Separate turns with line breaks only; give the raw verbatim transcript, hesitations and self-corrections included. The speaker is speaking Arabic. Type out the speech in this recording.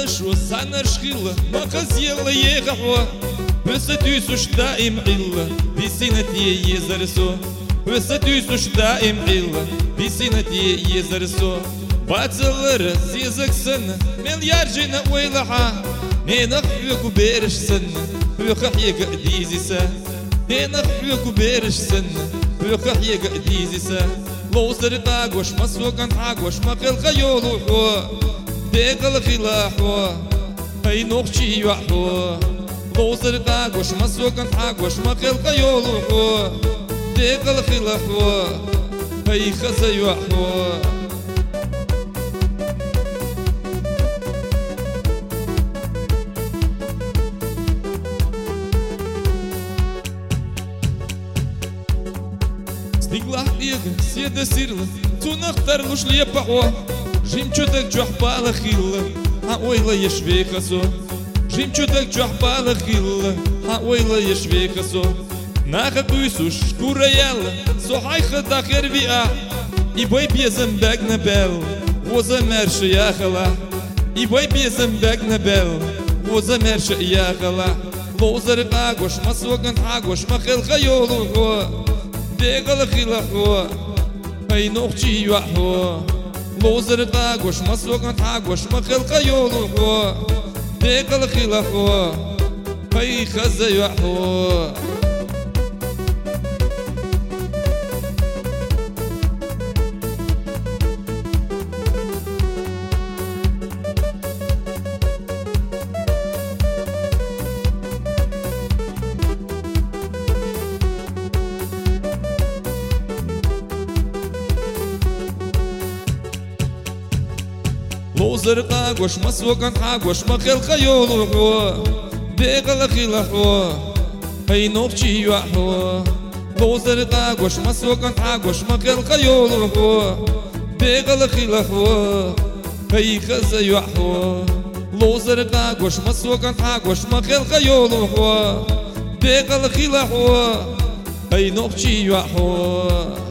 شو سنر شخيلة ما خزيلة يغحوة بس تيسوش دائم عيلة بسنتي يزرسو بس تيسوش دائم عيلة بسنتي يزرسو باتلر زيزك سنة مليار جنة ويلحا نينخ فيكو بيرش سنة بيخح يقديزي سا نينخ فيكو بيرش سنة بيخح يقديزي سا لو سرقاق وش مسوقا حاق وش مقل خيولو حوا ديقل خلاحوا هاي نوخشي يوحوا لو سرقاق وش مسوقا حاق وش مقل خيولو حوا ديقل خلاحوا هاي خزا يوحوا Стигла ига, седа сирла, цу нахтар луш лепахо, жемчугдак чухпала хилла, а ойла ешвехасо. Жемчугдак чухпала хилла, а ойла ешвехасо. Наха туйсуш шкура яла, сохайха дахер виа, и бой безам бег на бел, воза мерша яхала, и бой безам бег на бел, воза мерша яхала. Лозар агош, масоган агош, махел хайолу го. ديقل خلاحوا هاي نوخشي يوحوا لوزر قاقوش مسوقا حاقوش مخل قيولوا ديقل خلاحوا هاي خزا يوحوا لوزر قاقوش مسوقا حاقوش مخل خيولو ديقل خلاحوا هاي نوخشي يوحوا لوزر قاقوش مسوقا حاقوش مخل خيولو ديقل خلاحوا هاي خزا يوحوا لوزر قاقوش مسوقا حاقوش مخل خيولو ديقل خلاحوا هاي نوخشي يوحوا